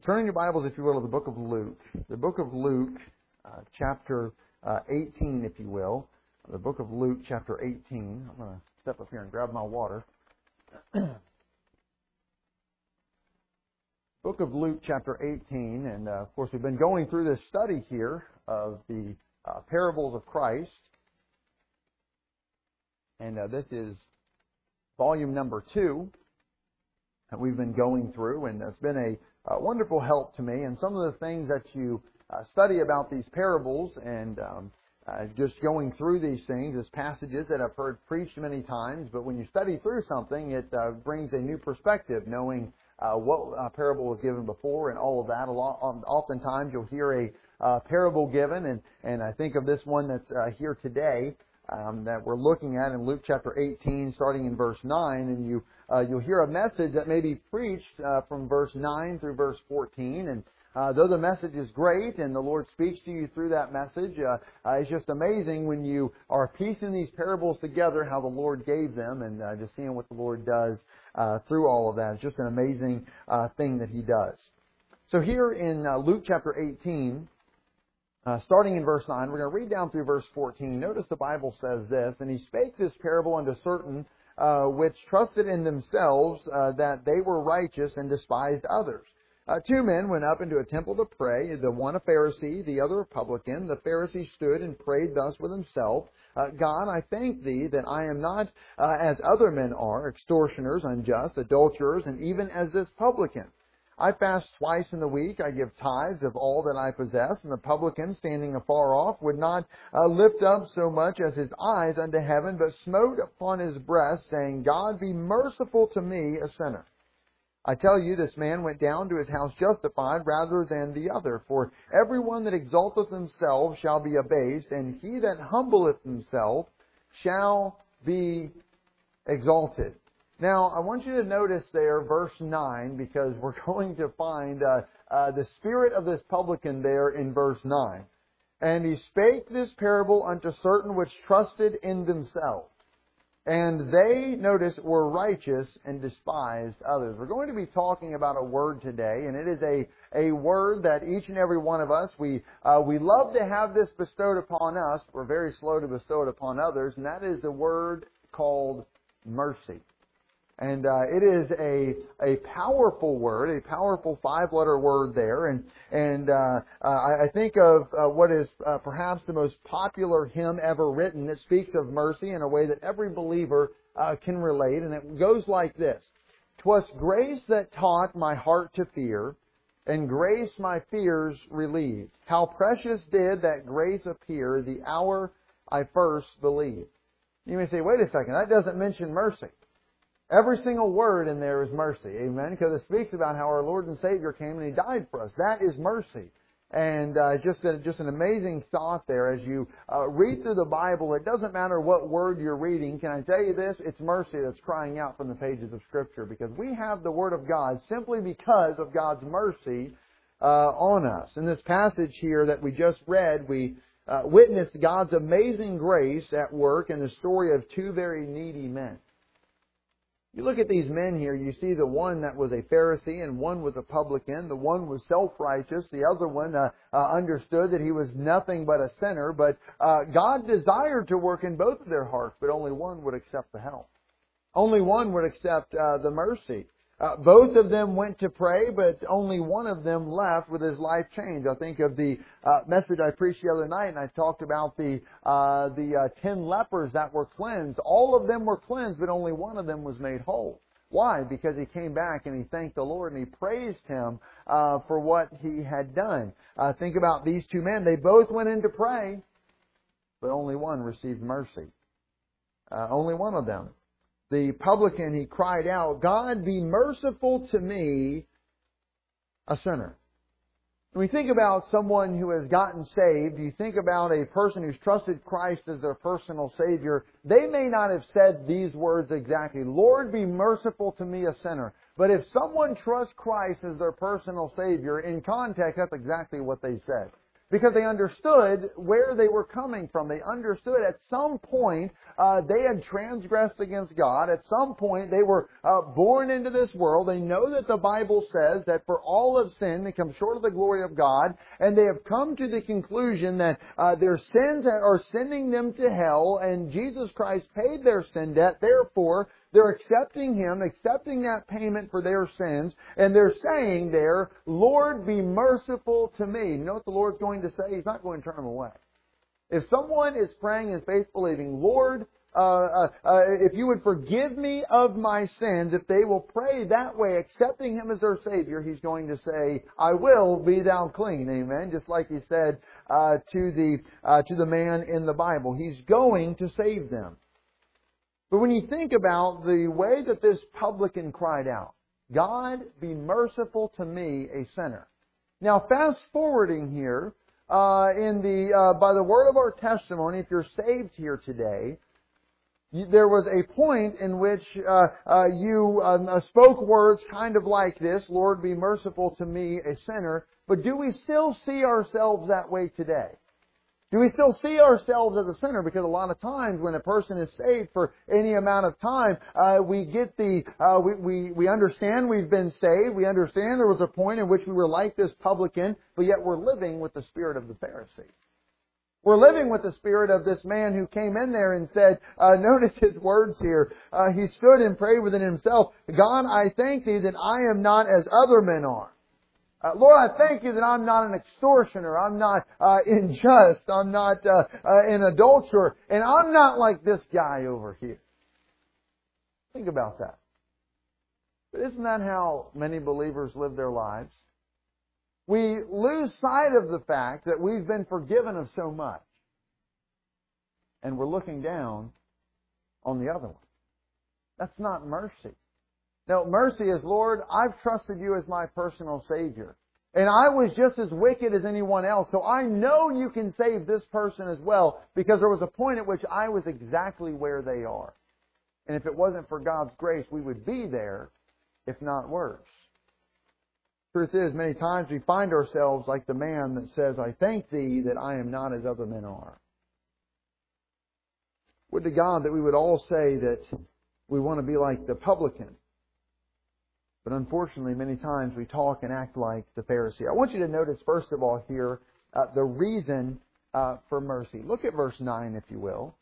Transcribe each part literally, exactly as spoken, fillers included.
Turning your Bibles, if you will, to the book of Luke. The book of Luke, uh, chapter uh, eighteen, if you will. The book of Luke, chapter eighteen. I'm going to step up here and grab my water. Book of Luke, chapter eighteen. And, uh, of course, we've been going through this study here of the uh, parables of Christ. And uh, this is volume number two that we've been going through. And it's been a Uh, wonderful help to me, and some of the things that you uh, study about these parables and um, uh, just going through these things as passages that I've heard preached many times, but when you study through something, it uh, brings a new perspective, knowing uh, what uh, parable was given before and all of that. A lot, um, oftentimes you'll hear a uh, parable given, and, and I think of this one that's uh, here today um, that we're looking at in Luke chapter eighteen, starting in verse nine, and you Uh, you'll hear a message that may be preached uh, from verse nine through verse fourteen. And uh, though the message is great and the Lord speaks to you through that message, uh, uh, it's just amazing when you are piecing these parables together how the Lord gave them, and uh, just seeing what the Lord does uh, through all of that. It's just an amazing uh, thing that He does. So here in uh, Luke chapter eighteen, uh, starting in verse nine, we're going to read down through verse fourteen. Notice the Bible says this, "And He spake this parable unto certain Uh, which trusted in themselves uh, that they were righteous and despised others. Uh, two men went up into a temple to pray, the one a Pharisee, the other a publican. The Pharisee stood and prayed thus with himself, uh, God, I thank Thee that I am not uh, as other men are, extortioners, unjust, adulterers, and even as this publican. I fast twice in the week. I give tithes of all that I possess. And the publican, standing afar off, would not uh, lift up so much as his eyes unto heaven, but smote upon his breast, saying, God, be merciful to me, a sinner. I tell you, this man went down to his house justified rather than the other. For everyone that exalteth himself shall be abased, and he that humbleth himself shall be exalted." Now, I want you to notice there, verse nine, because we're going to find uh, uh, the spirit of this publican there in verse nine. "And he spake this parable unto certain which trusted in themselves. And they, notice, were righteous and despised others." We're going to be talking about a word today, and it is a, a word that each and every one of us, we uh, we love to have this bestowed upon us. We're very slow to bestow it upon others, and that is the word called mercy. And uh, it is a a powerful word, a powerful five-letter word there. And and uh, uh, I think of uh, what is uh, perhaps the most popular hymn ever written that speaks of mercy in a way that every believer uh, can relate. And it goes like this: "'Twas grace that taught my heart to fear, and grace my fears relieved. How precious did that grace appear the hour I first believed." You may say, wait a second, that doesn't mention mercy. Every single word in there is mercy, amen, because it speaks about how our Lord and Savior came and He died for us. That is mercy. And uh, just, a, just an amazing thought there as you uh, read through the Bible. It doesn't matter what word you're reading. Can I tell you this? It's mercy that's crying out from the pages of Scripture, because we have the Word of God simply because of God's mercy uh, on us. In this passage here that we just read, we uh, witnessed God's amazing grace at work in the story of two very needy men. You look at these men here, you see the one that was a Pharisee and one was a publican. The one was self-righteous. The other one uh, uh, understood that he was nothing but a sinner. But uh, God desired to work in both of their hearts, but only one would accept the help. Only one would accept uh, the mercy. Uh, both of them went to pray, but only one of them left with his life changed. I think of the uh, message I preached the other night, and I talked about the uh, the uh, ten lepers that were cleansed. All of them were cleansed, but only one of them was made whole. Why? Because he came back and he thanked the Lord and he praised Him uh, for what he had done. Uh, think about these two men. They both went in to pray, but only one received mercy. Uh, only one of them. The publican, he cried out, God, be merciful to me, a sinner. When we think about someone who has gotten saved, you think about a person who's trusted Christ as their personal Savior, they may not have said these words exactly, Lord, be merciful to me, a sinner. But if someone trusts Christ as their personal Savior, in context, that's exactly what they said. because they understood where they were coming from. They understood at some point uh, they had transgressed against God. At some point they were uh, born into this world. They know that the Bible says that for all have sinned, they come short of the glory of God, and they have come to the conclusion that uh, their sins are sending them to hell, and Jesus Christ paid their sin debt. Therefore, they're accepting Him, accepting that payment for their sins, and they're saying there, Lord, be merciful to me. You know what the Lord's going to say? He's not going to turn them away. If someone is praying in faith believing, Lord, uh, uh, uh, if you would forgive me of my sins, if they will pray that way, accepting Him as their Savior, He's going to say, I will, be thou clean. Amen. Just like He said uh, to the uh, to the man in the Bible. He's going to save them. But when you think about the way that this publican cried out, God, be merciful to me, a sinner. Now, fast forwarding here, uh, in the uh, by the word of our testimony, if you're saved here today, you, there was a point in which uh, uh, you uh, spoke words kind of like this, Lord, be merciful to me, a sinner. But do we still see ourselves that way today? Do we still see ourselves as a sinner? Because a lot of times when a person is saved for any amount of time, uh, we get the, uh, we, we, we understand we've been saved. We understand there was a point in which we were like this publican, but yet we're living with the spirit of the Pharisee. We're living with the spirit of this man who came in there and said, uh, notice his words here. Uh, he stood and prayed within himself, God, I thank Thee that I am not as other men are. Uh, Lord, I thank You that I'm not an extortioner, I'm not uh, unjust, I'm not uh, uh, an adulterer, and I'm not like this guy over here. Think about that. But isn't that how many believers live their lives? We lose sight of the fact that we've been forgiven of so much, and we're looking down on the other one. That's not mercy. No, mercy is, Lord, I've trusted You as my personal Savior. And I was just as wicked as anyone else. So I know You can save this person as well, because there was a point at which I was exactly where they are. And if it wasn't for God's grace, we would be there, if not worse. Truth is, many times we find ourselves like the man that says, I thank Thee that I am not as other men are. Would to God that we would all say that we want to be like the publican. But unfortunately, many times we talk and act like the Pharisee. I want you to notice, first of all, here, uh, the reason uh, for mercy. Look at verse nine, if you will.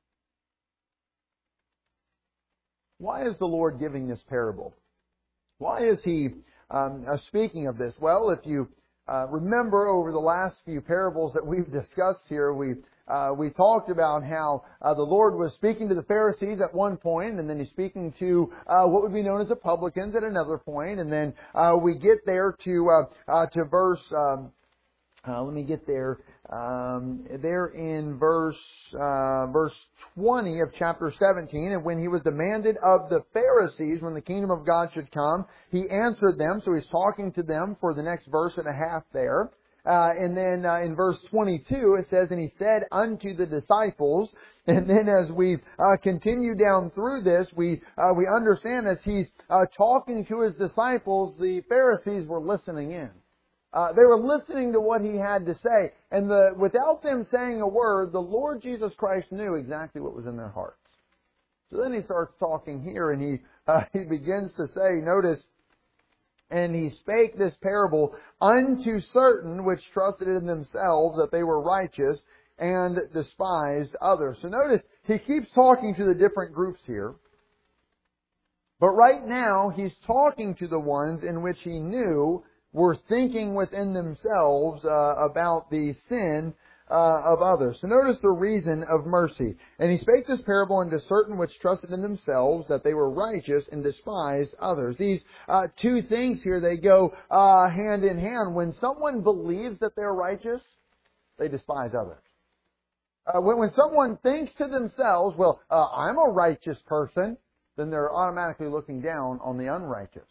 Why is the Lord giving this parable? Why is He um, uh, speaking of this? Well, if you uh, remember over the last few parables that we've discussed here, we've Uh, we talked about how uh, the Lord was speaking to the Pharisees at one point, and then He's speaking to uh, what would be known as the publicans at another point, and then uh, we get there to uh, uh, to verse. Um, uh, let me get there. Um, there in verse uh, verse twenty of chapter seventeen, and when He was demanded of the Pharisees when the kingdom of God should come, He answered them. So He's talking to them for the next verse and a half there. Uh, and then uh, in verse twenty-two it says, and He said unto the disciples, and then as we uh, continue down through this, we uh, we understand as He's uh, talking to His disciples, the Pharisees were listening in. Uh, they were listening to what He had to say, and the, without them saying a word, the Lord Jesus Christ knew exactly what was in their hearts. So then He starts talking here, and He uh, He begins to say, notice, and He spake this parable unto certain which trusted in themselves that they were righteous and despised others. So notice, He keeps talking to the different groups here. But right now, He's talking to the ones in which He knew were thinking within themselves uh, about the sin Uh, of others. So notice the reason of mercy. And He spake this parable unto certain which trusted in themselves that they were righteous and despised others. These uh, two things here, they go uh, hand in hand. When someone believes that they're righteous, they despise others. Uh, when, when someone thinks to themselves, well, uh, I'm a righteous person, then they're automatically looking down on the unrighteous.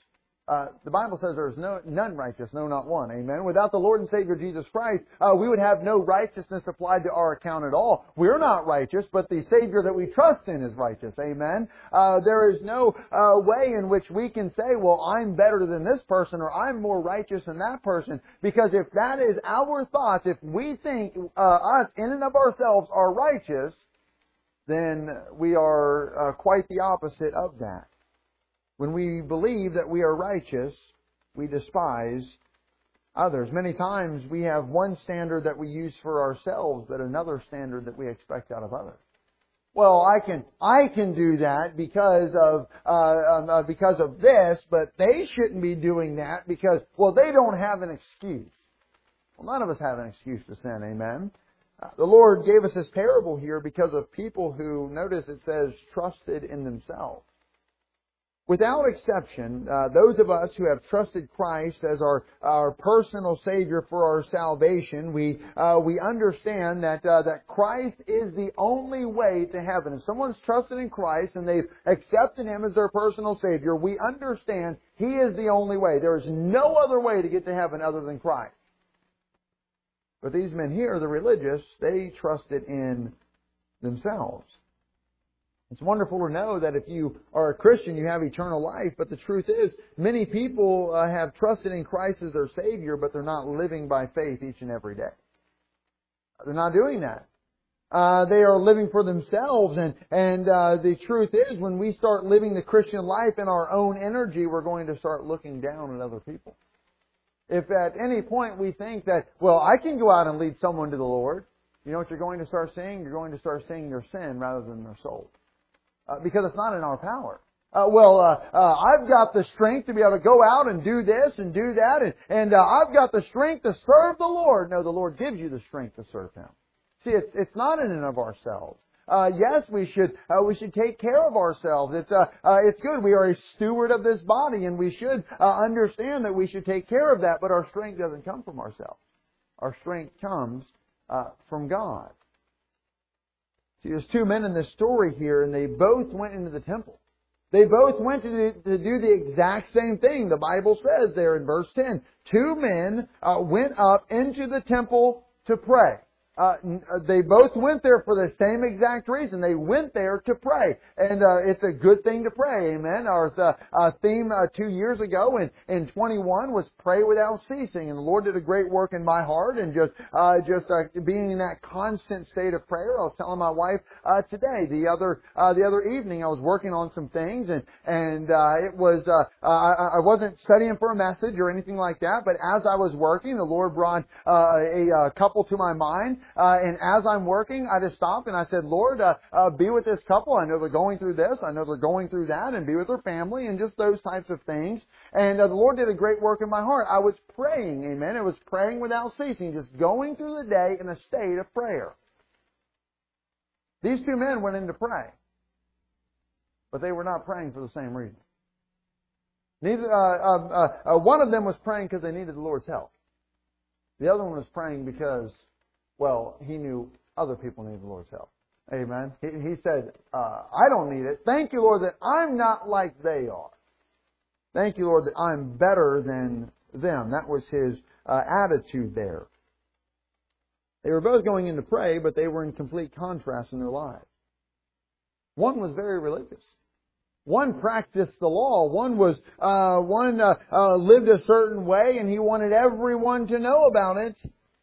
Uh, the Bible says there is no, none righteous, no, not one. Amen. Without the Lord and Savior Jesus Christ, uh, we would have no righteousness applied to our account at all. We're not righteous, but the Savior that we trust in is righteous. Amen. Uh, there is no uh, way in which we can say, well, I'm better than this person, or I'm more righteous than that person. Because if that is our thoughts, if we think uh, us in and of ourselves are righteous, then we are uh, quite the opposite of that. When we believe that we are righteous, we despise others. Many times we have one standard that we use for ourselves, but another standard that we expect out of others. Well, I can I can do that because of uh, uh, because of this, but they shouldn't be doing that because, well, they don't have an excuse. Well, none of us have an excuse to sin. Amen. Uh, the Lord gave us this parable here because of people who, notice it says, trusted in themselves. Without exception, uh, those of us who have trusted Christ as our, our personal Savior for our salvation, we uh, we understand that uh, that Christ is the only way to heaven. If someone's trusted in Christ and they've accepted Him as their personal Savior, we understand He is the only way. There is no other way to get to heaven other than Christ. But these men here, the religious, they trusted in themselves. It's wonderful to know that if you are a Christian, you have eternal life. But the truth is, many people uh, have trusted in Christ as their Savior, but they're not living by faith each and every day. They're not doing that. Uh, they are living for themselves. And, and uh, the truth is, when we start living the Christian life in our own energy, we're going to start looking down at other people. If at any point we think that, well, I can go out and lead someone to the Lord, you know what you're going to start seeing? You're going to start seeing their sin rather than their soul. Uh, because it's not in our power. Uh, well, uh, uh, I've got the strength to be able to go out and do this and do that, and, and uh, I've got the strength to serve the Lord. No, the Lord gives you the strength to serve Him. See, it's it's not in and of ourselves. Uh, yes, we should uh, we should take care of ourselves. It's uh, uh, it's good. We are a steward of this body, and we should uh, understand that we should take care of that. But our strength doesn't come from ourselves. Our strength comes uh, from God. See, there's two men in this story here, and they both went into the temple. They both went to, the, to do the exact same thing. The Bible says there in verse ten, two men uh, went up into the temple to pray. Uh, they both went there for the same exact reason. They went there to pray. And uh, it's a good thing to pray, amen. Our uh, uh, theme uh, two years ago in, in twenty-one was pray without ceasing. And the Lord did a great work in my heart. And just uh, just uh, being in that constant state of prayer, I was telling my wife uh, today, the other uh, the other evening, I was working on some things. And, and uh, it was uh, uh, I, I wasn't studying for a message or anything like that. But as I was working, the Lord brought uh, a, a couple to my mind. Uh, and as I'm working, I just stopped and I said, Lord, uh, uh, be with this couple. I know they're going through this. I know they're going through that. And be with their family and just those types of things. And uh, the Lord did a great work in my heart. I was praying, amen. It was praying without ceasing, just going through the day in a state of prayer. These two men went in to pray. But they were not praying for the same reason. Neither uh, uh, uh, one of them was praying because they needed the Lord's help. The other one was praying because, well, he knew other people needed the Lord's help. Amen. He, he said, uh, I don't need it. Thank you, Lord, that I'm not like they are. Thank you, Lord, that I'm better than them. That was his uh, attitude there. They were both going in to pray, but they were in complete contrast in their lives. One was very religious. One practiced the law. One was uh, one uh, uh, lived a certain way, and he wanted everyone to know about it.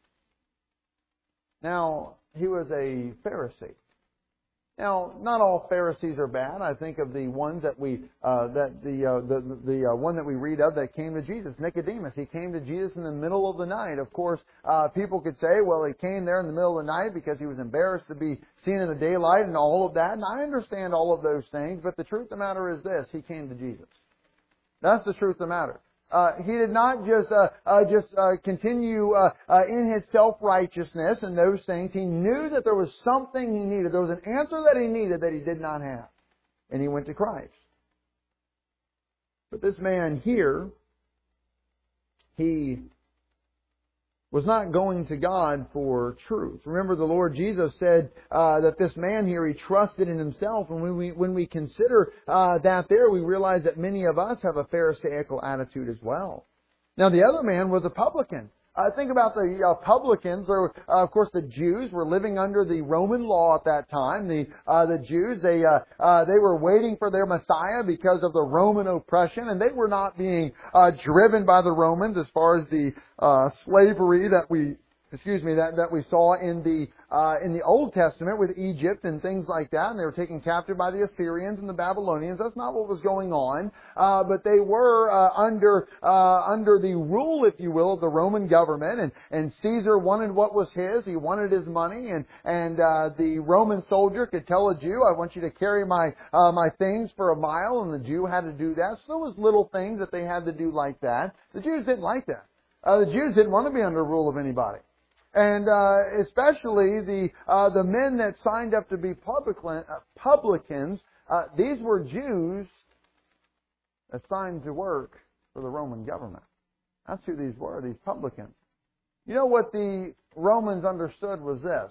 Now, he was a Pharisee. Now, not all Pharisees are bad. I think of the ones that we, uh, that the uh, the the uh, one that we read of that came to Jesus, Nicodemus. He came to Jesus in the middle of the night. Of course, uh, people could say, well, he came there in the middle of the night because he was embarrassed to be seen in the daylight and all of that. And I understand all of those things, but the truth of the matter is this: he came to Jesus. That's the truth of the matter. Uh, he did not just uh, uh, just uh, continue uh, uh, in his self-righteousness and those things. He knew that there was something he needed. There was an answer that he needed that he did not have. And he went to Christ. But this man here, he was not going to God for truth. Remember, the Lord Jesus said uh, that this man here, he trusted in himself. And when we when we consider uh, that there, we realize that many of us have a Pharisaical attitude as well. Now, the other man was a publican. Uh, think about the uh, publicans, or uh, of course the Jews were living under the Roman law at that time. The uh, the Jews, they uh, uh, they were waiting for their Messiah because of the Roman oppression, and they were not being uh, driven by the Romans as far as the uh, slavery that we excuse me that that we saw in the uh, in the Old Testament with Egypt and things like that. And they were taken captive by the Assyrians and the Babylonians. That's not what was going on, uh, but they were uh, under uh, under the rule, if you will, of the Roman government. And and Caesar wanted what was his. He wanted his money, and and uh, the Roman soldier could tell a Jew, "I want you to carry my uh, my things for a mile," and the Jew had to do that. So there was little things that they had to do like that. The Jews didn't like that. Uh, the Jews didn't want to be under rule of anybody. And uh, especially the uh, the men that signed up to be publican, uh, publicans, uh, these were Jews assigned to work for the Roman government. That's who these were, these publicans. You know what the Romans understood was this.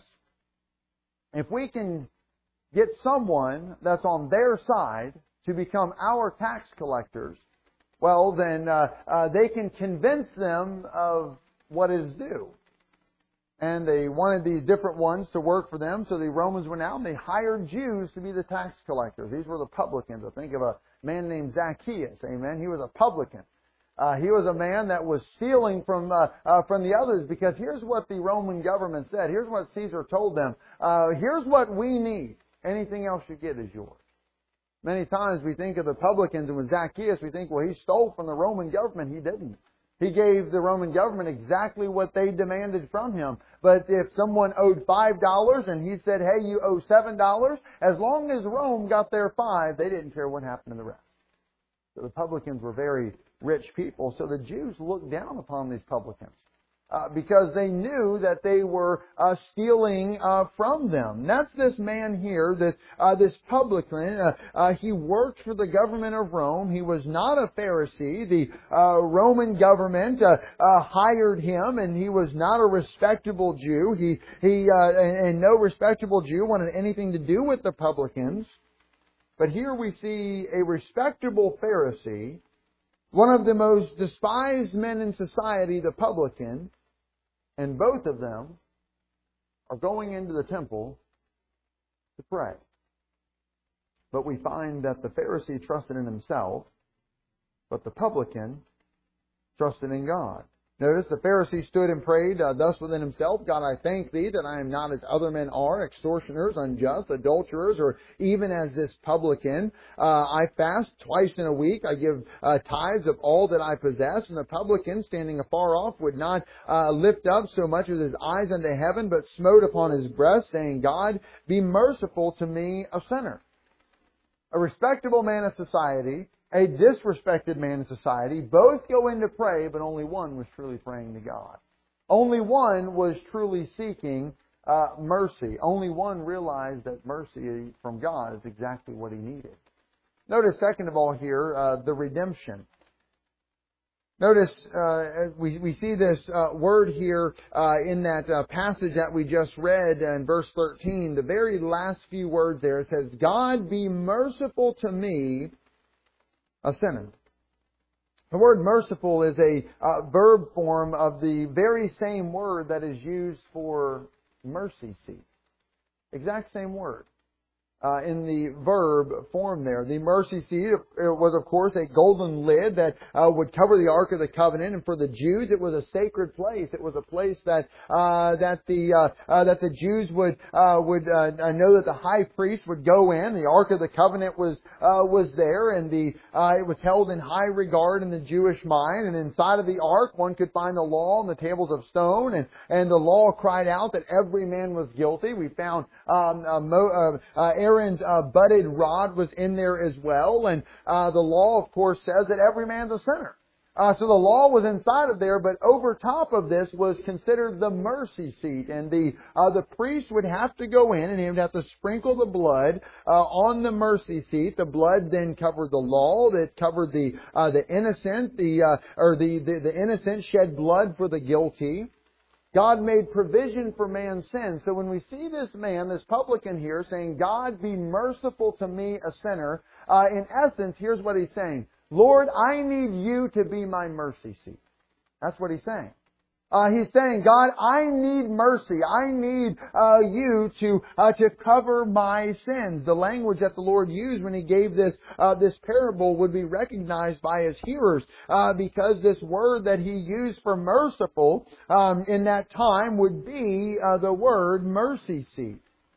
If we can get someone that's on their side to become our tax collectors, well, then uh, uh, they can convince them of what is due. And they wanted these different ones to work for them, so the Romans went out and they hired Jews to be the tax collectors. These were the publicans. I think of a man named Zacchaeus, amen. He was a publican. Uh, he was a man that was stealing from uh, uh, from the others, because here's what the Roman government said. Here's what Caesar told them. Uh, here's what we need. Anything else you get is yours. Many times we think of the publicans, and with Zacchaeus we think, well, he stole from the Roman government. He didn't. He gave the Roman government exactly what they demanded from him. But if someone owed five dollars and he said, hey, you owe seven dollars, as long as Rome got their five, they didn't care what happened to the rest. So the publicans were very rich people. So the Jews looked down upon these publicans uh, because they knew that they were uh, stealing uh, from them. That's this man here, this uh, this publican. Uh, uh, he worked for the government of Rome. He was not a Pharisee. The uh, Roman government uh, uh, hired him, and he was not a respectable Jew. He he uh, and, and no respectable Jew wanted anything to do with the publicans. But here we see a respectable Pharisee, one of the most despised men in society, the publican, and both of them are going into the temple to pray. But we find that the Pharisee trusted in himself, but the publican trusted in God. Notice the Pharisee stood and prayed uh, thus within himself, God, I thank Thee that I am not as other men are, extortioners, unjust, adulterers, or even as this publican. Uh, I fast twice in a week. I give uh, tithes of all that I possess. And the publican, standing afar off, would not uh, lift up so much as his eyes unto heaven, but smote upon his breast, saying, God, be merciful to me, a sinner. A respectable man of society, a disrespected man in society, both go in to pray, but only one was truly praying to God. Only one was truly seeking uh, mercy. Only one realized that mercy from God is exactly what he needed. Notice, second of all here, uh, the redemption. Notice uh, we, we see this uh, word here uh, in that uh, passage that we just read in verse thirteen. The very last few words there, it says, God be merciful to me, a sinner. The word merciful is a uh, verb form of the very same word that is used for mercy seat. Exact same word. Uh, in the verb form there. The mercy seat was, of course, a golden lid that uh, would cover the Ark of the Covenant, and for the Jews, it was a sacred place. It was a place that uh, that the uh, uh, that the Jews would uh, would uh, know that the high priest would go in. The Ark of the Covenant was uh, was there, and the uh, it was held in high regard in the Jewish mind. And inside of the Ark, one could find the law and the tables of stone, and and the law cried out that every man was guilty. We found um, uh, Mo, uh, uh, Aaron's uh, budded rod was in there as well. And uh, the law, of course, says that every man's a sinner. Uh, so the law was inside of there, but over top of this was considered the mercy seat. And the uh, the priest would have to go in and he would have to sprinkle the blood uh, on the mercy seat. The blood then covered the law. That covered the uh, the innocent, the uh, or the, the, the innocent shed blood for the guilty. God made provision for man's sin. So when we see this man, this publican here, saying, God, be merciful to me, a sinner, uh, in essence, here's what he's saying. Lord, I need you to be my mercy seat. That's what he's saying. Uh, he's saying, God, I need mercy. I need uh, you to uh, to cover my sins. The language that the Lord used when He gave this uh, this parable would be recognized by His hearers uh, because this word that He used for merciful um, in that time would be uh, the word mercy seat.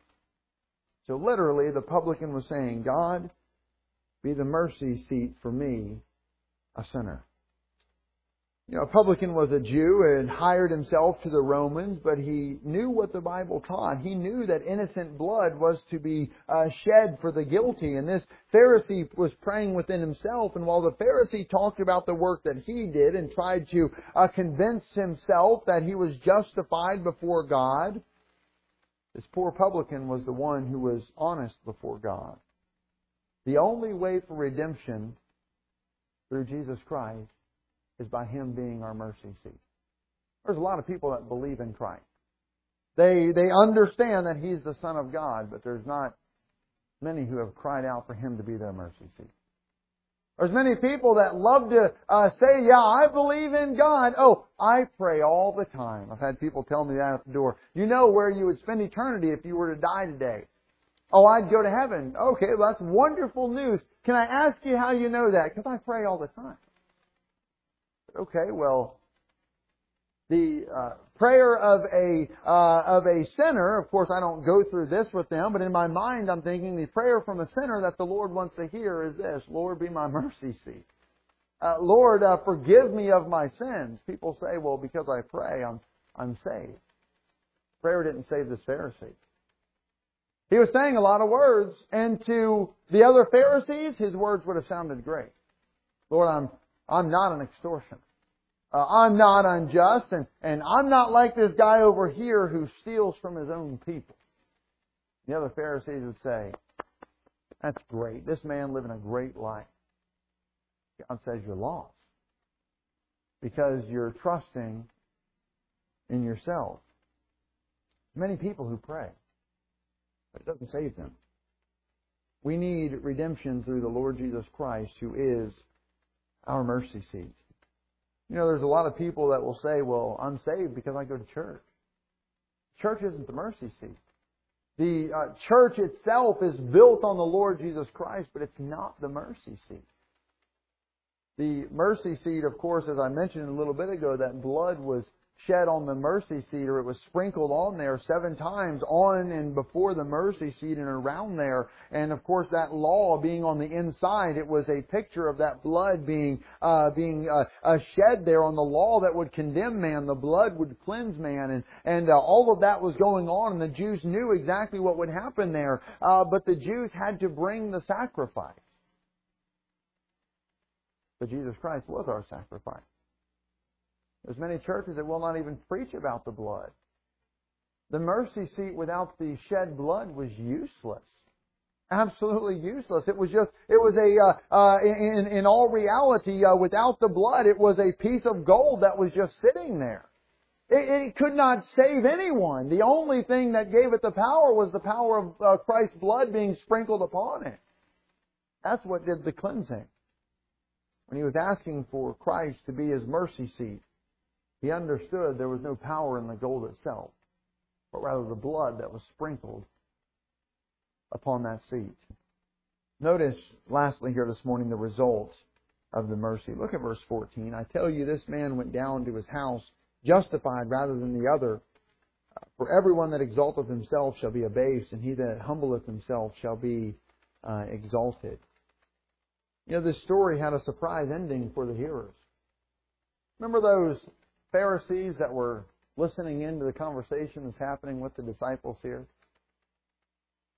So literally, the publican was saying, God, be the mercy seat for me, a sinner. You know, a publican was a Jew and hired himself to the Romans, but he knew what the Bible taught. He knew that innocent blood was to be uh, shed for the guilty. And this Pharisee was praying within himself. And while the Pharisee talked about the work that he did and tried to uh, convince himself that he was justified before God, this poor publican was the one who was honest before God. The only way for redemption through Jesus Christ is by Him being our mercy seat. There's a lot of people that believe in Christ. They they understand that He's the Son of God, but there's not many who have cried out for Him to be their mercy seat. There's many people that love to uh, say, yeah, I believe in God. Oh, I pray all the time. I've had people tell me that at the door. You know where you would spend eternity if you were to die today. Oh, I'd go to heaven. Okay, well, that's wonderful news. Can I ask you how you know that? Because I pray all the time. Okay, well, the uh, prayer of a uh, of a sinner, of course I don't go through this with them, but in my mind I'm thinking the prayer from a sinner that the Lord wants to hear is this: Lord, be my mercy seat. Uh, Lord, uh, forgive me of my sins. People say, well, because I pray, I'm I'm saved. Prayer didn't save this Pharisee. He was saying a lot of words, and to the other Pharisees, his words would have sounded great. Lord, I'm I'm not an extortioner. Uh, I'm not unjust, and, and I'm not like this guy over here who steals from his own people. The other Pharisees would say, that's great. This man living a great life. God says you're lost because you're trusting in yourself. Many people who pray, but it doesn't save them. We need redemption through the Lord Jesus Christ, who is our mercy seat. You know, there's a lot of people that will say, well, I'm saved because I go to church. Church isn't the mercy seat. The uh, church itself is built on the Lord Jesus Christ, but it's not the mercy seat. The mercy seat, of course, as I mentioned a little bit ago, that blood was shed on the mercy seat, or it was sprinkled on there seven times on and before the mercy seat and around there. And of course, that law being on the inside, it was a picture of that blood being uh, being uh, uh, shed there on the law that would condemn man. The blood would cleanse man, and and uh, all of that was going on. And the Jews knew exactly what would happen there, uh, but the Jews had to bring the sacrifice. But Jesus Christ was our sacrifice. There's many churches that will not even preach about the blood. The mercy seat without the shed blood was useless. Absolutely useless. It was just, it was a, uh, uh, in, in all reality, uh, without the blood, it was a piece of gold that was just sitting there. It, it could not save anyone. The only thing that gave it the power was the power of uh, Christ's blood being sprinkled upon it. That's what did the cleansing. When He was asking for Christ to be His mercy seat, He understood there was no power in the gold itself, but rather the blood that was sprinkled upon that seat. Notice, lastly here this morning, the result of the mercy. Look at verse fourteen. I tell you, this man went down to his house justified rather than the other. For everyone that exalteth himself shall be abased, and he that humbleth himself shall be uh, exalted. You know, this story had a surprise ending for the hearers. Remember those Pharisees that were listening into the conversation that's happening with the disciples here?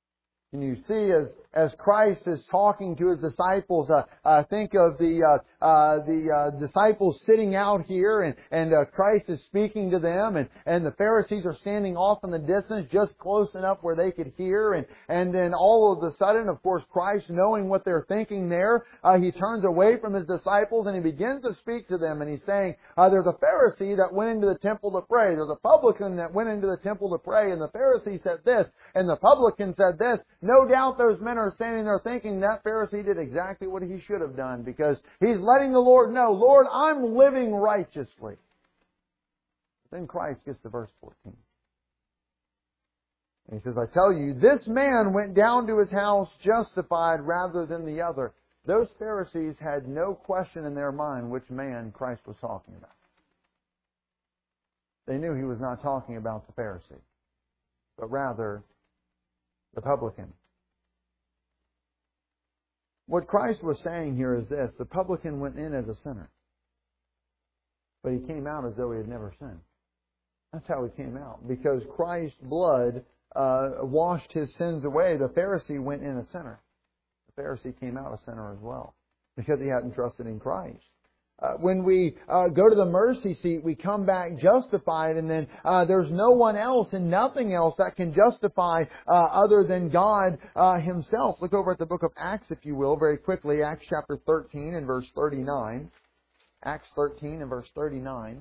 And you see, as as Christ is talking to His disciples, uh, uh, think of the uh, uh, the uh, disciples sitting out here, and and uh, Christ is speaking to them, and and the Pharisees are standing off in the distance, just close enough where they could hear, and and then all of a sudden, of course, Christ, knowing what they're thinking there, uh, He turns away from His disciples and He begins to speak to them, and He's saying, uh, "There's a Pharisee that went into the temple to pray. There's a publican that went into the temple to pray, and the Pharisee said this, and the publican said this." No doubt those men are standing there thinking that Pharisee did exactly what he should have done, because he's letting the Lord know, "Lord, I'm living righteously." Then Christ gets to verse fourteen. And He says, "I tell you, this man went down to his house justified rather than the other." Those Pharisees had no question in their mind which man Christ was talking about. They knew He was not talking about the Pharisee, but rather the publican. What Christ was saying here is this: the publican went in as a sinner, but he came out as though he had never sinned. That's how he came out, because Christ's blood uh, washed his sins away. The Pharisee went in a sinner. The Pharisee came out a sinner as well, because he hadn't trusted in Christ. Uh, when we uh, go to the mercy seat, we come back justified, and then uh, there's no one else and nothing else that can justify uh, other than God uh, Himself. Look over at the book of Acts, if you will, very quickly. Acts chapter thirteen and verse thirty-nine. Acts thirteen and verse thirty-nine.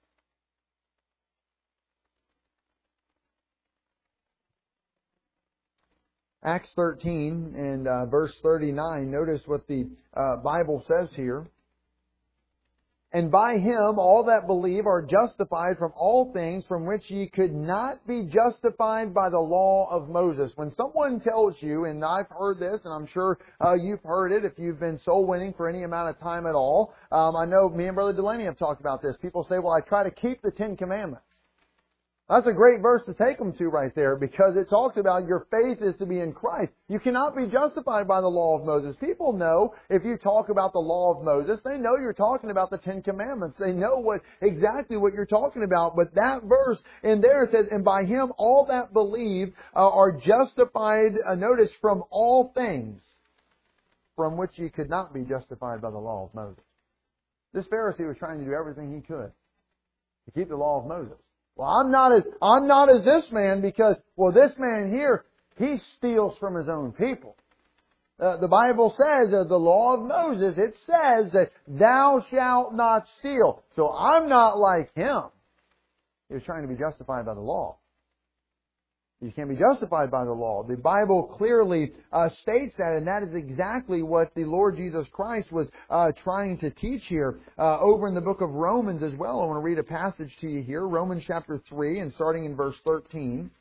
Acts thirteen and uh, verse thirty-nine. Notice what the uh, Bible says here. "And by Him all that believe are justified from all things from which ye could not be justified by the law of Moses." When someone tells you, and I've heard this, and I'm sure uh, you've heard it if you've been soul winning for any amount of time at all. Um, I know me and Brother Delaney have talked about this. People say, "Well, I try to keep the Ten Commandments." That's a great verse to take them to right there, because it talks about your faith is to be in Christ. You cannot be justified by the law of Moses. People know if you talk about the law of Moses, they know you're talking about the Ten Commandments. They know what exactly what you're talking about. But that verse in there says, "And by Him all that believe uh, are justified," uh, notice, "from all things from which you could not be justified by the law of Moses." This Pharisee was trying to do everything he could to keep the law of Moses. Well, I'm not as I'm not as this man, because, well, this man here, he steals from his own people. Uh, the Bible says, uh, the law of Moses, it says that thou shalt not steal. So I'm not like him. He was trying to be justified by the law. You can't be justified by the law. The Bible clearly uh, states that, and that is exactly what the Lord Jesus Christ was uh, trying to teach here uh, over in the book of Romans as well. I want to read a passage to you here, Romans chapter three, and starting in verse thirteen.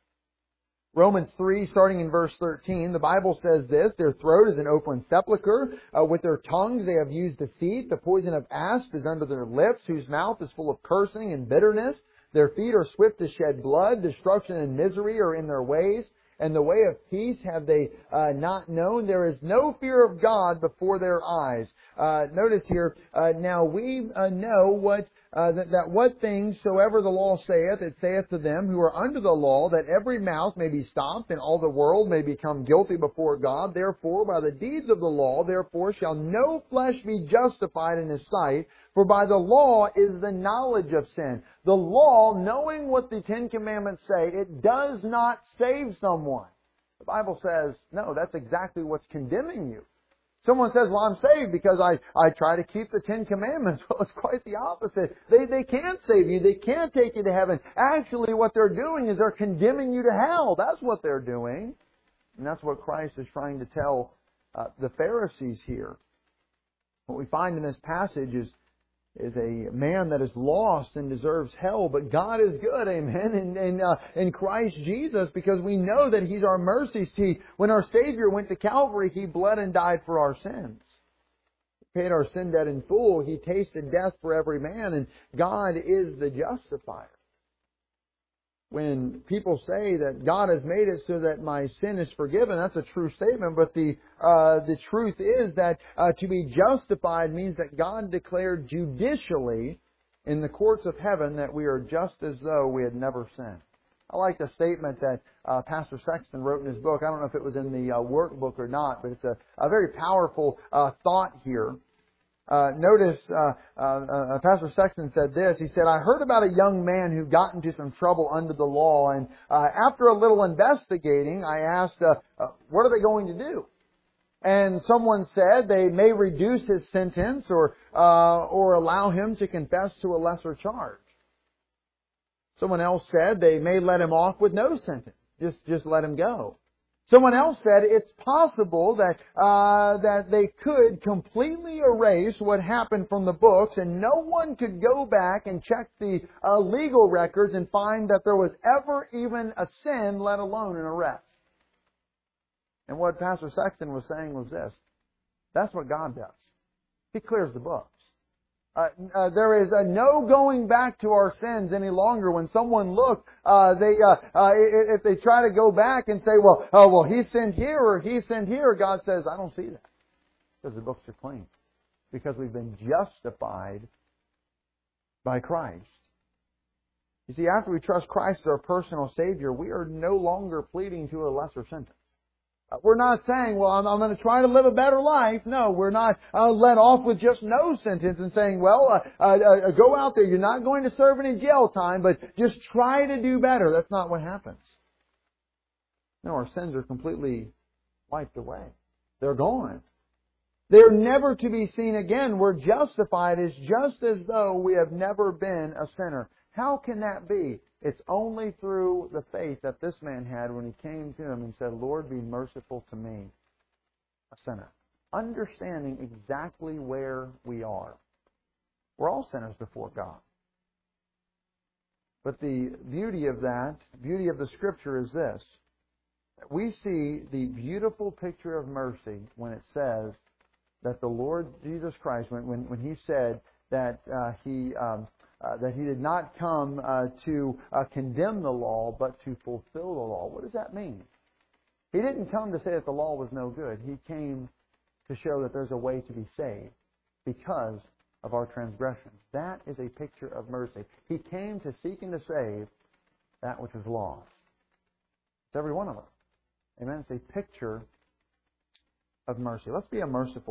Romans three, starting in verse thirteen, the Bible says this: "Their throat is an open sepulchre. Uh, with their tongues they have used deceit. The poison of asp is under their lips, whose mouth is full of cursing and bitterness. Their feet are swift to shed blood. Destruction and misery are in their ways. And the way of peace have they uh, not known. There is no fear of God before their eyes." Uh, notice here, uh, now we uh, know what Uh, that, that what things soever the law saith, it saith to them who are under the law, that every mouth may be stopped, and all the world may become guilty before God. Therefore, by the deeds of the law, therefore shall no flesh be justified in His sight, for by the law is the knowledge of sin. The law, knowing what the Ten Commandments say, it does not save someone. The Bible says, no, that's exactly what's condemning you. Someone says, well, I'm saved because I, I try to keep the Ten Commandments. Well, it's quite the opposite. They, they can't save you. They can't take you to heaven. Actually, what they're doing is they're condemning you to hell. That's what they're doing. And that's what Christ is trying to tell uh, the Pharisees here. What we find in this passage is is a man that is lost and deserves hell, but God is good, amen, in, in, uh, in Christ Jesus, because we know that He's our mercy seat. When our Savior went to Calvary, He bled and died for our sins. He paid our sin debt in full. He tasted death for every man, and God is the justifier. When people say that God has made it so that my sin is forgiven, that's a true statement. But the uh, the truth is that uh, to be justified means that God declared judicially in the courts of heaven that we are just as though we had never sinned. I like the statement that uh, Pastor Sexton wrote in his book. I don't know if it was in the uh, workbook or not, but it's a, a very powerful uh, thought here. Uh, notice uh, uh, uh, Pastor Sexton said this. He said, I heard about a young man who got into some trouble under the law, and uh, after a little investigating, I asked, uh, uh, what are they going to do? And someone said they may reduce his sentence or uh, or allow him to confess to a lesser charge. Someone else said they may let him off with no sentence. Just just let him go. Someone else said it's possible that uh, that they could completely erase what happened from the books, and no one could go back and check the uh, legal records and find that there was ever even a sin, let alone an arrest. And what Pastor Sexton was saying was this. That's what God does. He clears the books. Uh, uh, there is uh, no going back to our sins any longer. When someone looks, uh, they uh, uh, if they try to go back and say, well, oh, well, he sinned here or he sinned here, God says, I don't see that. Because the books are clean. Because we've been justified by Christ. You see, after we trust Christ as our personal Savior, we are no longer pleading to a lesser sentence. We're not saying, well, I'm, I'm going to try to live a better life. No, we're not uh, let off with just no sentence and saying, well, uh, uh, uh, go out there. You're not going to serve any jail time, but just try to do better. That's not what happens. No, our sins are completely wiped away. They're gone. They're never to be seen again. We're justified as just as though we have never been a sinner. How can that be? It's only through the faith that this man had when he came to Him and said, Lord, be merciful to me, a sinner. Understanding exactly where we are. We're all sinners before God. But the beauty of that, beauty of the Scripture is this. We see the beautiful picture of mercy when it says that the Lord Jesus Christ, when, when, when He said that uh, He... Um, Uh, that He did not come uh, to uh, condemn the law, but to fulfill the law. What does that mean? He didn't come to say that the law was no good. He came to show that there's a way to be saved because of our transgressions. That is a picture of mercy. He came to seek and to save that which was lost. It's every one of us. Amen? It's a picture of mercy. Let's be a merciful